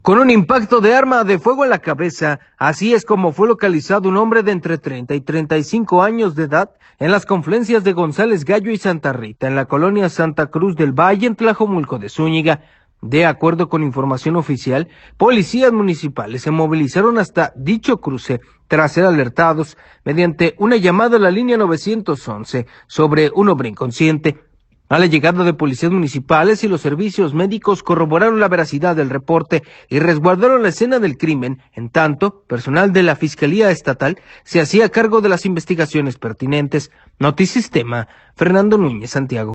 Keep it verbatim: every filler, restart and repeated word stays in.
Con un impacto de arma de fuego en la cabeza, así es como fue localizado un hombre de entre treinta y treinta y cinco años de edad en las confluencias de González Gallo y Santa Rita, en la colonia Santa Cruz del Valle, en Tlajomulco de Zúñiga. De acuerdo con información oficial, policías municipales se movilizaron hasta dicho cruce tras ser alertados mediante una llamada a la línea nueve once sobre un hombre inconsciente. A la llegada de policías municipales y los servicios médicos corroboraron la veracidad del reporte y resguardaron la escena del crimen. En tanto, personal de la Fiscalía Estatal se hacía cargo de las investigaciones pertinentes. Notisistema, Fernando Núñez, Santiago.